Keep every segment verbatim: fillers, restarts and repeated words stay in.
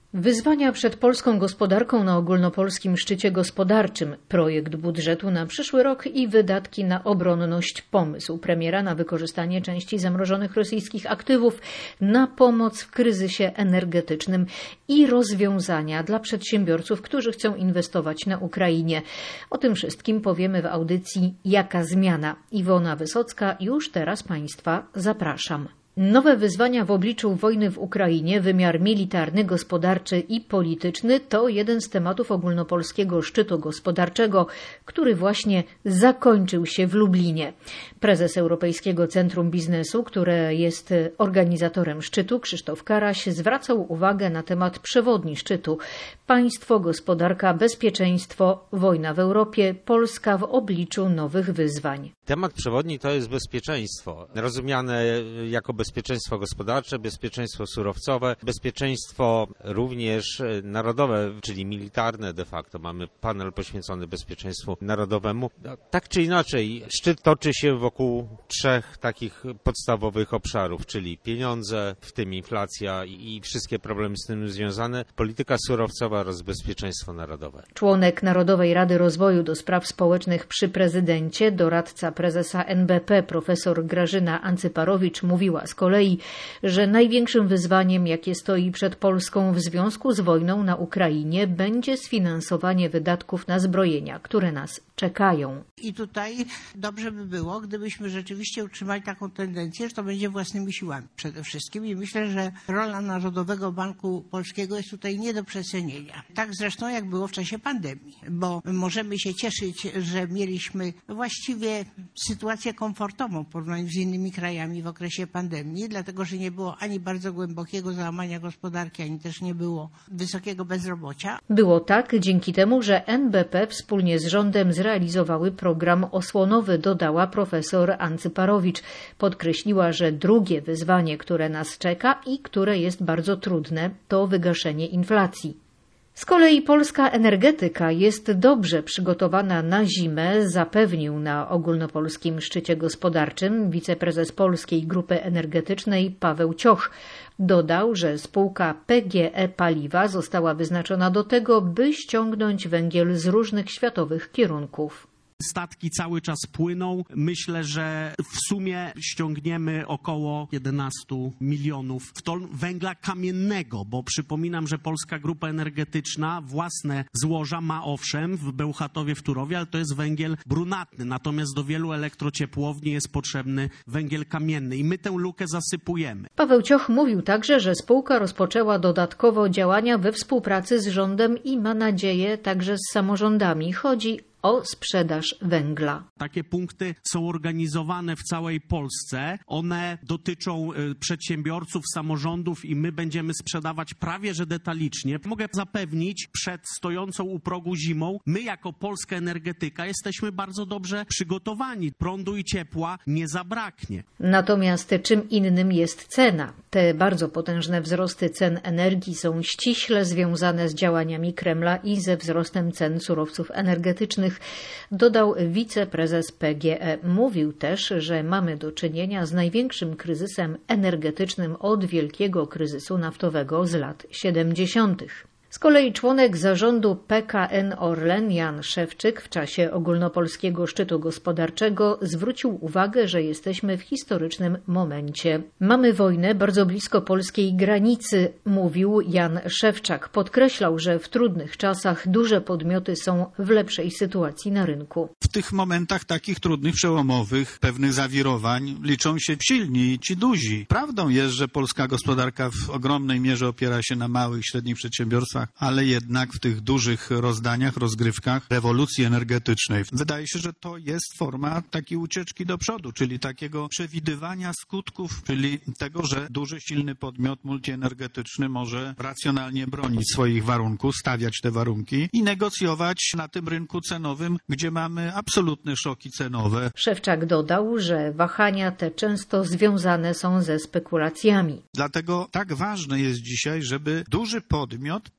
Wyzwania przed polską gospodarką na ogólnopolskim szczycie gospodarczym, projekt budżetu na przyszły rok i wydatki na obronność, pomysł premiera na wykorzystanie części zamrożonych rosyjskich aktywów, na pomoc w kryzysie energetycznym i rozwiązania dla przedsiębiorców, którzy chcą inwestować na Ukrainie. O tym wszystkim powiemy w audycji Jaka zmiana? Iwona Wysocka, już teraz Państwa zapraszam. Nowe wyzwania w obliczu wojny w Ukrainie, wymiar militarny, gospodarczy i polityczny to jeden z tematów ogólnopolskiego szczytu gospodarczego, który właśnie zakończył się w Lublinie. Prezes Europejskiego Centrum Biznesu, które jest organizatorem szczytu, Krzysztof Karaś, zwracał uwagę na temat przewodni szczytu. Państwo, gospodarka, bezpieczeństwo, wojna w Europie, Polska w obliczu nowych wyzwań. Temat przewodni to jest bezpieczeństwo, rozumiane jako bezpieczeństwo gospodarcze, bezpieczeństwo surowcowe, bezpieczeństwo również narodowe, czyli militarne de facto. Mamy panel poświęcony bezpieczeństwu narodowemu. Tak czy inaczej, szczyt toczy się wokół trzech takich podstawowych obszarów, czyli pieniądze, w tym inflacja i wszystkie problemy z tym związane, polityka surowcowa oraz bezpieczeństwo narodowe. Członek Narodowej Rady Rozwoju do Spraw Społecznych przy prezydencie, doradca prezesa N B P profesor Grażyna Ancyparowicz mówiła z kolei, że największym wyzwaniem, jakie stoi przed Polską w związku z wojną na Ukrainie, będzie sfinansowanie wydatków na zbrojenia, które nas czekają. I tutaj dobrze by było, gdybyśmy rzeczywiście utrzymali taką tendencję, że to będzie własnymi siłami przede wszystkim. I myślę, że rola Narodowego Banku Polskiego jest tutaj nie do przecenienia. Tak zresztą jak było w czasie pandemii, bo możemy się cieszyć, że mieliśmy właściwie sytuację komfortową w porównaniu z innymi krajami w okresie pandemii, dlatego że nie było ani bardzo głębokiego załamania gospodarki, ani też nie było wysokiego bezrobocia. Było tak dzięki temu, że N B P wspólnie z rządem zrealizowały program osłonowy, dodała profesor Ancyparowicz. Podkreśliła, że drugie wyzwanie, które nas czeka i które jest bardzo trudne, to wygaszenie inflacji. Z kolei polska energetyka jest dobrze przygotowana na zimę, zapewnił na ogólnopolskim szczycie gospodarczym wiceprezes Polskiej Grupy Energetycznej Paweł Cioch. Dodał, że spółka P G E Paliwa została wyznaczona do tego, by ściągnąć węgiel z różnych światowych kierunków. Statki cały czas płyną. Myślę, że w sumie ściągniemy około jedenaście milionów ton węgla kamiennego, bo przypominam, że Polska Grupa Energetyczna własne złoża ma owszem w Bełchatowie, w Turowie, ale to jest węgiel brunatny. Natomiast do wielu elektrociepłowni jest potrzebny węgiel kamienny i my tę lukę zasypujemy. Paweł Cioch mówił także, że spółka rozpoczęła dodatkowo działania we współpracy z rządem i ma nadzieję także z samorządami. Chodzi o sprzedaż węgla. Takie punkty są organizowane w całej Polsce. One dotyczą przedsiębiorców, samorządów i my będziemy sprzedawać prawie że detalicznie. Mogę zapewnić, przed stojącą u progu zimą, my jako polska energetyka jesteśmy bardzo dobrze przygotowani. Prądu i ciepła nie zabraknie. Natomiast czym innym jest cena. Te bardzo potężne wzrosty cen energii są ściśle związane z działaniami Kremla i ze wzrostem cen surowców energetycznych, dodał wiceprezes P G E. Mówił też, że mamy do czynienia z największym kryzysem energetycznym od wielkiego kryzysu naftowego z lat siedemdziesiątych. Z kolei członek zarządu P K N Orlen Jan Szewczyk w czasie ogólnopolskiego szczytu gospodarczego zwrócił uwagę, że jesteśmy w historycznym momencie. Mamy wojnę bardzo blisko polskiej granicy, mówił Jan Szewczak. Podkreślał, że w trudnych czasach duże podmioty są w lepszej sytuacji na rynku. W tych momentach takich trudnych, przełomowych, pewnych zawirowań liczą się silni i ci duzi. Prawdą jest, że polska gospodarka w ogromnej mierze opiera się na małych i średnich przedsiębiorstwach, ale jednak w tych dużych rozdaniach, rozgrywkach rewolucji energetycznej. Wydaje się, że to jest forma takiej ucieczki do przodu, czyli takiego przewidywania skutków, czyli tego, że duży, silny podmiot multienergetyczny może racjonalnie bronić swoich warunków, stawiać te warunki i negocjować na tym rynku cenowym, gdzie mamy absolutne szoki cenowe. Szewczak dodał, że wahania te często związane są ze spekulacjami. Dlatego tak ważne jest dzisiaj, żeby duży podmiot po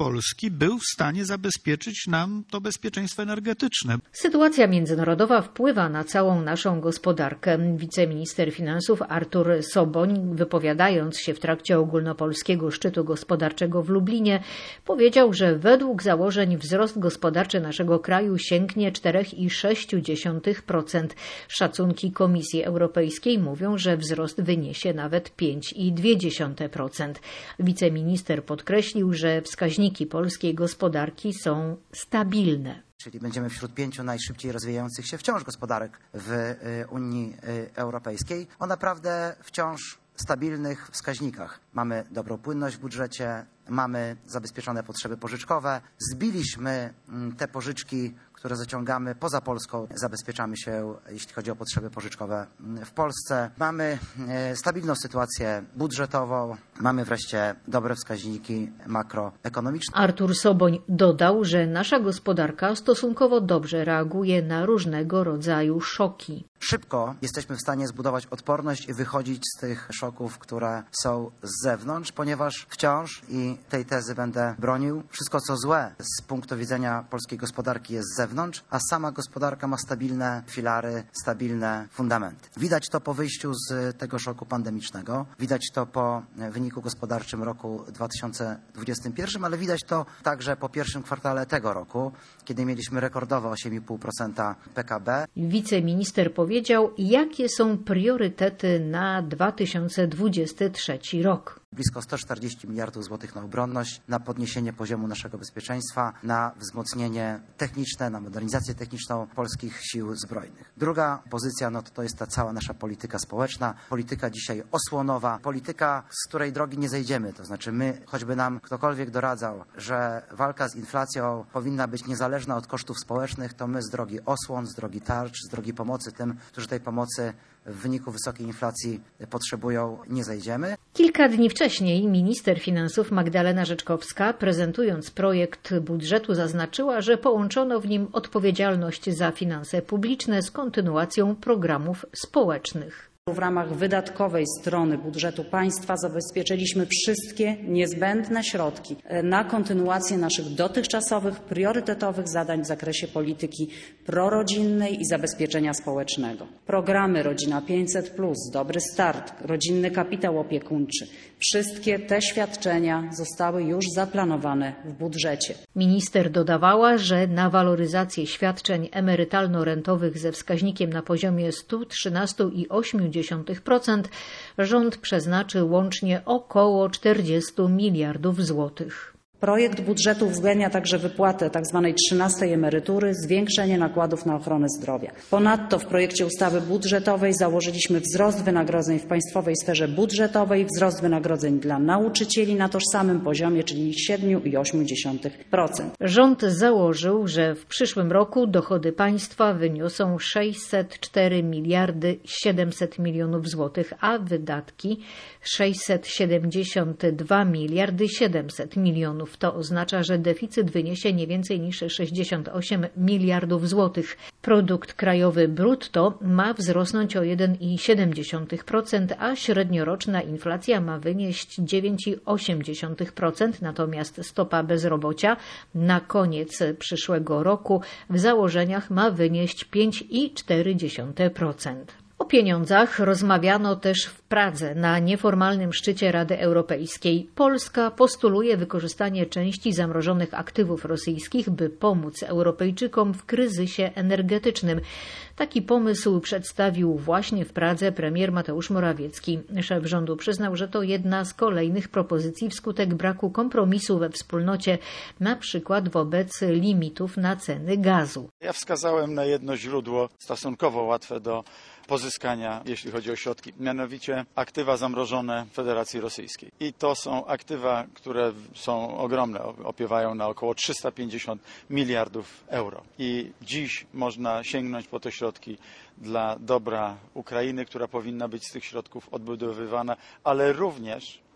Polski był w stanie zabezpieczyć nam to bezpieczeństwo energetyczne. Sytuacja międzynarodowa wpływa na całą naszą gospodarkę. Wiceminister finansów Artur Soboń, wypowiadając się w trakcie ogólnopolskiego szczytu gospodarczego w Lublinie, powiedział, że według założeń wzrost gospodarczy naszego kraju sięgnie cztery przecinek sześć procent. Szacunki Komisji Europejskiej mówią, że wzrost wyniesie nawet pięć przecinek dwa procent. Wiceminister podkreślił, że wskaźniki polskiej gospodarki są stabilne. Czyli będziemy wśród pięciu najszybciej rozwijających się wciąż gospodarek w Unii Europejskiej o naprawdę wciąż stabilnych wskaźnikach. Mamy dobrą płynność w budżecie, mamy zabezpieczone potrzeby pożyczkowe, zbiliśmy te pożyczki, które zaciągamy poza Polską, zabezpieczamy się, jeśli chodzi o potrzeby pożyczkowe w Polsce. Mamy stabilną sytuację budżetową, mamy wreszcie dobre wskaźniki makroekonomiczne. Artur Soboń dodał, że nasza gospodarka stosunkowo dobrze reaguje na różnego rodzaju szoki. Szybko jesteśmy w stanie zbudować odporność i wychodzić z tych szoków, które są z zewnątrz, ponieważ wciąż, i tej tezy będę bronił, wszystko co złe z punktu widzenia polskiej gospodarki jest z zewnątrz, a sama gospodarka ma stabilne filary, stabilne fundamenty. Widać to po wyjściu z tego szoku pandemicznego, widać to po wyniku gospodarczym roku dwa tysiące dwudziestym pierwszym, ale widać to także po pierwszym kwartale tego roku, kiedy mieliśmy rekordowe osiem i pół procent P K B. Wiceminister powiedział, jakie są priorytety na dwa tysiące dwudziesty trzeci rok. Blisko sto czterdzieści miliardów złotych na obronność, na podniesienie poziomu naszego bezpieczeństwa, na wzmocnienie techniczne, na modernizację techniczną polskich sił zbrojnych. Druga pozycja, no to, to jest ta cała nasza polityka społeczna, polityka dzisiaj osłonowa, polityka, z której drogi nie zejdziemy. To znaczy my, choćby nam ktokolwiek doradzał, że walka z inflacją powinna być niezależna od kosztów społecznych, to my z drogi osłon, z drogi tarcz, z drogi pomocy tym, którzy tej pomocy w wyniku wysokiej inflacji potrzebują, nie zejdziemy. Kilka dni wcześniej minister finansów Magdalena Rzeczkowska, prezentując projekt budżetu, zaznaczyła, że połączono w nim odpowiedzialność za finanse publiczne z kontynuacją programów społecznych. W ramach wydatkowej strony budżetu państwa zabezpieczyliśmy wszystkie niezbędne środki na kontynuację naszych dotychczasowych, priorytetowych zadań w zakresie polityki prorodzinnej i zabezpieczenia społecznego. Programy Rodzina pięćset plus, Dobry Start, Rodzinny Kapitał Opiekuńczy. Wszystkie te świadczenia zostały już zaplanowane w budżecie. Minister dodawała, że na waloryzację świadczeń emerytalno-rentowych ze wskaźnikiem na poziomie sto trzynaście przecinek osiem procent rząd przeznaczy łącznie około czterdzieści miliardów złotych. Projekt budżetu uwzględnia także wypłatę tzw. trzynastej emerytury, zwiększenie nakładów na ochronę zdrowia. Ponadto w projekcie ustawy budżetowej założyliśmy wzrost wynagrodzeń w państwowej sferze budżetowej, wzrost wynagrodzeń dla nauczycieli na tożsamym poziomie, czyli siedem przecinek osiem procent. Rząd założył, że w przyszłym roku dochody państwa wyniosą sześćset cztery miliardy siedemset milionów złotych, a wydatki sześćset siedemdziesiąt dwa miliardy siedemset milionów. To oznacza, że deficyt wyniesie nie więcej niż sześćdziesiąt osiem miliardów złotych. Produkt krajowy brutto ma wzrosnąć o jeden przecinek siedem procent, a średnioroczna inflacja ma wynieść dziewięć przecinek osiem procent, natomiast stopa bezrobocia na koniec przyszłego roku w założeniach ma wynieść pięć przecinek cztery procent. O pieniądzach rozmawiano też w Pradze na nieformalnym szczycie Rady Europejskiej. Polska postuluje wykorzystanie części zamrożonych aktywów rosyjskich, by pomóc Europejczykom w kryzysie energetycznym. Taki pomysł przedstawił właśnie w Pradze premier Mateusz Morawiecki. Szef rządu przyznał, że to jedna z kolejnych propozycji wskutek braku kompromisu we wspólnocie, na przykład wobec limitów na ceny gazu. Ja wskazałem na jedno źródło stosunkowo łatwe do pozyskania, jeśli chodzi o środki, mianowicie aktywa zamrożone w Federacji Rosyjskiej. I to są aktywa, które są ogromne, opiewają na około trzysta pięćdziesiąt miliardów euro. I dziś można sięgnąć po te środki dla dobra Ukrainy, która powinna być z tych środków odbudowywana, ale również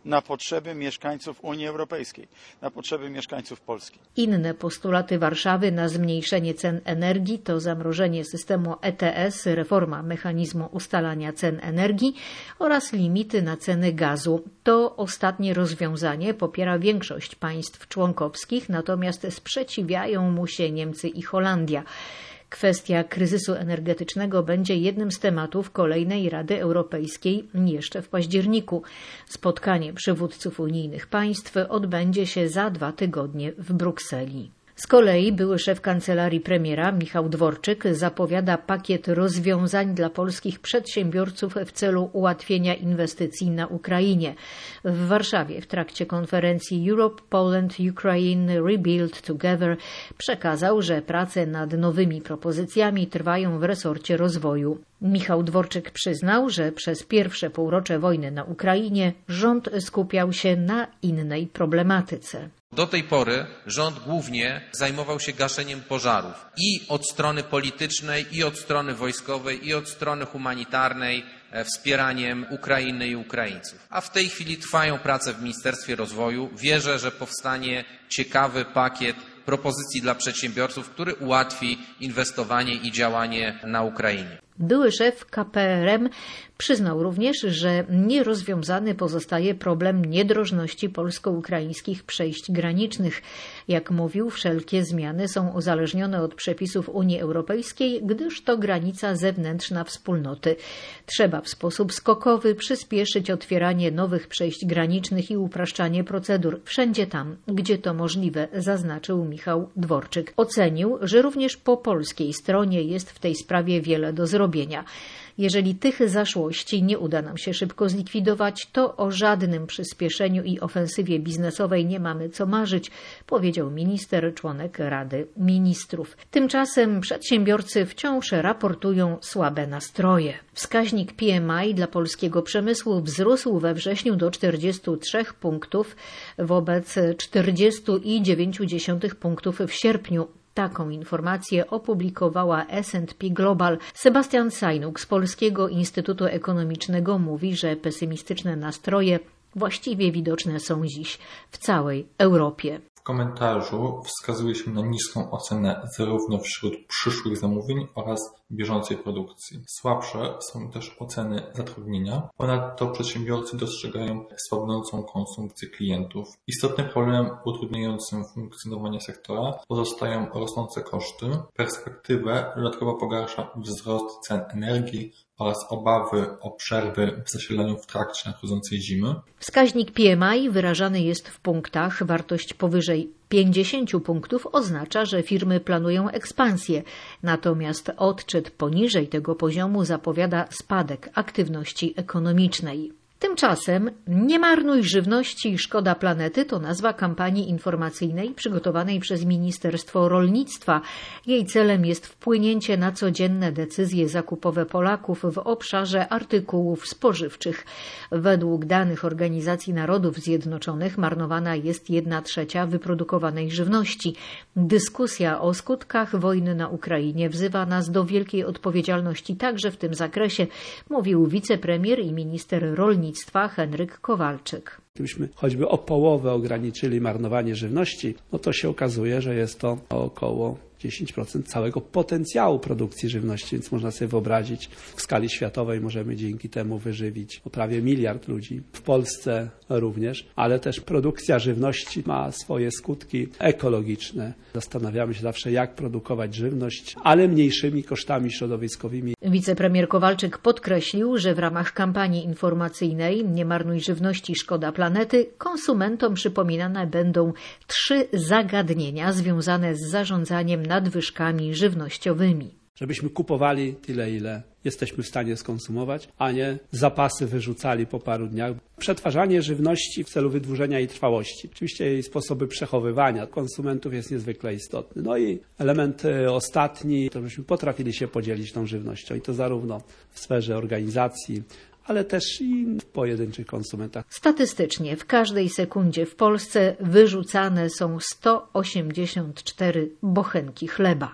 na potrzeby mieszkańców Unii Europejskiej, na potrzeby mieszkańców Polski. Inne postulaty Warszawy na zmniejszenie cen energii to zamrożenie systemu E T S, reforma mechanizmu ustalania cen energii oraz limity na ceny gazu. To ostatnie rozwiązanie popiera większość państw członkowskich, natomiast sprzeciwiają mu się Niemcy i Holandia. Kwestia kryzysu energetycznego będzie jednym z tematów kolejnej Rady Europejskiej jeszcze w październiku. Spotkanie przywódców unijnych państw odbędzie się za dwa tygodnie w Brukseli. Z kolei były szef kancelarii premiera Michał Dworczyk zapowiada pakiet rozwiązań dla polskich przedsiębiorców w celu ułatwienia inwestycji na Ukrainie. W Warszawie w trakcie konferencji Europe, Poland, Ukraine Rebuild Together przekazał, że prace nad nowymi propozycjami trwają w resorcie rozwoju. Michał Dworczyk przyznał, że przez pierwsze półrocze wojny na Ukrainie rząd skupiał się na innej problematyce. Do tej pory rząd głównie zajmował się gaszeniem pożarów i od strony politycznej, i od strony wojskowej, i od strony humanitarnej, wspieraniem Ukrainy i Ukraińców. A w tej chwili trwają prace w Ministerstwie Rozwoju. Wierzę, że powstanie ciekawy pakiet propozycji dla przedsiębiorców, który ułatwi inwestowanie i działanie na Ukrainie. Były szef K P R M przyznał również, że nierozwiązany pozostaje problem niedrożności polsko-ukraińskich przejść granicznych. Jak mówił, wszelkie zmiany są uzależnione od przepisów Unii Europejskiej, gdyż to granica zewnętrzna wspólnoty. Trzeba w sposób skokowy przyspieszyć otwieranie nowych przejść granicznych i upraszczanie procedur wszędzie tam, gdzie to możliwe, zaznaczył Michał Dworczyk. Ocenił, że również po polskiej stronie jest w tej sprawie wiele do zrobienia. Jeżeli tych zaszłości nie uda nam się szybko zlikwidować, to o żadnym przyspieszeniu i ofensywie biznesowej nie mamy co marzyć, powiedział minister, członek Rady Ministrów. Tymczasem przedsiębiorcy wciąż raportują słabe nastroje. Wskaźnik P M I dla polskiego przemysłu wzrósł we wrześniu do czterdziestu trzech punktów wobec czterdziestu dziewięciu punktów w sierpniu. Taką informację opublikowała S and P Global. Sebastian Sajnuk z Polskiego Instytutu Ekonomicznego mówi, że pesymistyczne nastroje właściwie widoczne są dziś w całej Europie. W komentarzu wskazuje się na niską ocenę zarówno wśród przyszłych zamówień oraz bieżącej produkcji. Słabsze są też oceny zatrudnienia. Ponadto przedsiębiorcy dostrzegają słabnącą konsumpcję klientów. Istotnym problemem utrudniającym funkcjonowanie sektora pozostają rosnące koszty. Perspektywę dodatkowo pogarsza wzrost cen energii oraz obawy o przerwy w zasilaniu w trakcie nadchodzącej zimy. Wskaźnik P M I wyrażany jest w punktach. Wartość powyżej pięćdziesięciu punktów oznacza, że firmy planują ekspansję, natomiast odczyt poniżej tego poziomu zapowiada spadek aktywności ekonomicznej. Tymczasem nie marnuj żywności, szkoda planety to nazwa kampanii informacyjnej przygotowanej przez Ministerstwo Rolnictwa. Jej celem jest wpłynięcie na codzienne decyzje zakupowe Polaków w obszarze artykułów spożywczych. Według danych Organizacji Narodów Zjednoczonych marnowana jest jedna trzecia wyprodukowanej żywności. Dyskusja o skutkach wojny na Ukrainie wzywa nas do wielkiej odpowiedzialności także w tym zakresie, mówił wicepremier i minister rolnictwa Henryk Kowalczyk. Gdybyśmy choćby o połowę ograniczyli marnowanie żywności, no to się okazuje, że jest to około dziesięć procent całego potencjału produkcji żywności, więc można sobie wyobrazić, w skali światowej możemy dzięki temu wyżywić o prawie miliard ludzi, w Polsce również, ale też produkcja żywności ma swoje skutki ekologiczne. Zastanawiamy się zawsze, jak produkować żywność, ale mniejszymi kosztami środowiskowymi. Wicepremier Kowalczyk podkreślił, że w ramach kampanii informacyjnej Nie marnuj żywności, szkoda planety konsumentom przypominane będą trzy zagadnienia związane z zarządzaniem nadwyżkami żywnościowymi. Żebyśmy kupowali tyle, ile jesteśmy w stanie skonsumować, a nie zapasy wyrzucali po paru dniach. Przetwarzanie żywności w celu wydłużenia jej trwałości. Oczywiście jej sposoby przechowywania konsumentów jest niezwykle istotny. No i element ostatni, to żebyśmy potrafili się podzielić tą żywnością i to zarówno w sferze organizacji, ale też i w pojedynczych konsumentach. Statystycznie w każdej sekundzie w Polsce wyrzucane są sto osiemdziesiąt cztery bochenki chleba.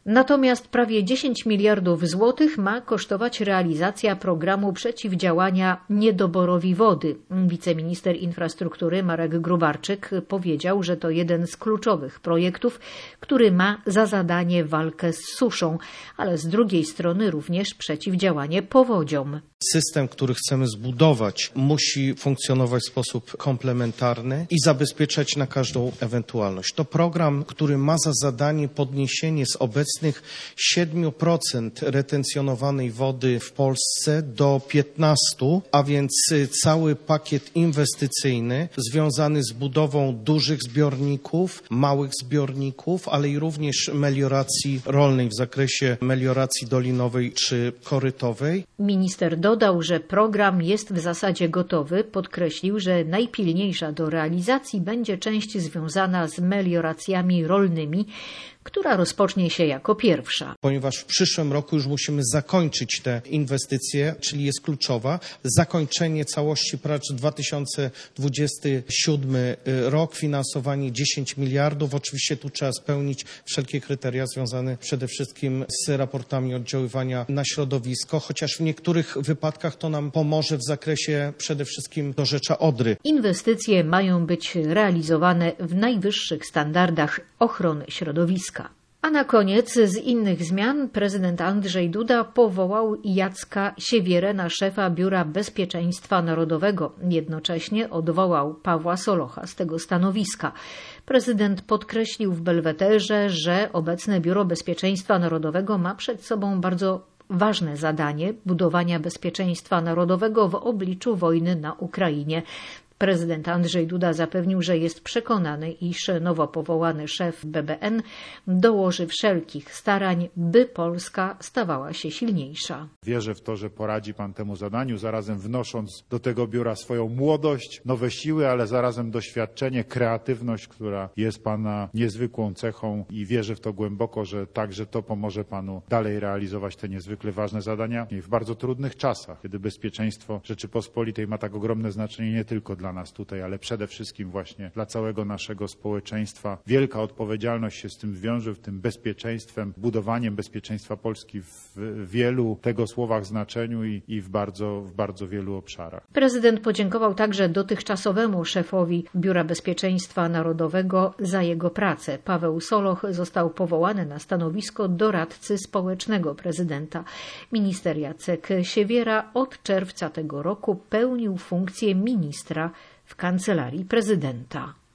Natomiast prawie dziesięć miliardów złotych ma kosztować realizacja programu przeciwdziałania niedoborowi wody. Wiceminister infrastruktury Marek Gróbarczyk powiedział, że to jeden z kluczowych projektów, który ma za zadanie walkę z suszą, ale z drugiej strony również przeciwdziałanie powodziom. System, który chcemy zbudować, musi funkcjonować w sposób komplementarny i zabezpieczać na każdą ewentualność. To program, który ma za zadanie podniesienie z obecnych siedem procent retencjonowanej wody w Polsce do piętnaście procent, a więc cały pakiet inwestycyjny związany z budową dużych zbiorników, małych zbiorników, ale i również melioracji rolnej w zakresie melioracji dolinowej czy korytowej. Minister dodał, że program jest w zasadzie gotowy. Podkreślił, że najpilniejsza do realizacji będzie część związana z melioracjami rolnymi, która rozpocznie się jako pierwsza. Ponieważ w przyszłym roku już musimy zakończyć te inwestycje, czyli jest kluczowa. Zakończenie całości prac dwa tysiące dwudziesty siódmy rok, finansowanie dziesięć miliardów. Oczywiście tu trzeba spełnić wszelkie kryteria związane przede wszystkim z raportami oddziaływania na środowisko, chociaż w niektórych wypadkach to nam pomoże w zakresie przede wszystkim dorzecza Odry. Inwestycje mają być realizowane w najwyższych standardach ochrony środowiska. A na koniec z innych zmian prezydent Andrzej Duda powołał Jacka Siewierę na szefa Biura Bezpieczeństwa Narodowego. Jednocześnie odwołał Pawła Solocha z tego stanowiska. Prezydent podkreślił w Belwederze, że obecne Biuro Bezpieczeństwa Narodowego ma przed sobą bardzo ważne zadanie budowania bezpieczeństwa narodowego w obliczu wojny na Ukrainie. Prezydent Andrzej Duda zapewnił, że jest przekonany, iż nowo powołany szef B B N dołoży wszelkich starań, by Polska stawała się silniejsza. Wierzę w to, że poradzi pan temu zadaniu, zarazem wnosząc do tego biura swoją młodość, nowe siły, ale zarazem doświadczenie, kreatywność, która jest pana niezwykłą cechą i wierzę w to głęboko, że także to pomoże panu dalej realizować te niezwykle ważne zadania w bardzo trudnych czasach, kiedy bezpieczeństwo Rzeczypospolitej ma tak ogromne znaczenie nie tylko dla dla nas tutaj, ale przede wszystkim właśnie dla całego naszego społeczeństwa. Wielka odpowiedzialność się z tym wiąże, w tym bezpieczeństwem, budowaniem bezpieczeństwa Polski w wielu tego słowach znaczeniu i, i w, bardzo, w bardzo wielu obszarach. Prezydent podziękował także dotychczasowemu szefowi Biura Bezpieczeństwa Narodowego za jego pracę. Paweł Soloch został powołany na stanowisko doradcy społecznego prezydenta. Minister Jacek Siewiera od czerwca tego roku pełnił funkcję ministra w Kancelarii Prezydenta.